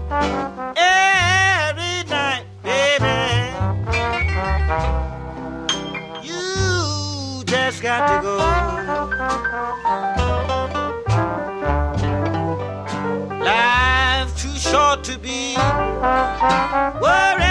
every night, baby. You just got to go. Life too short to be worried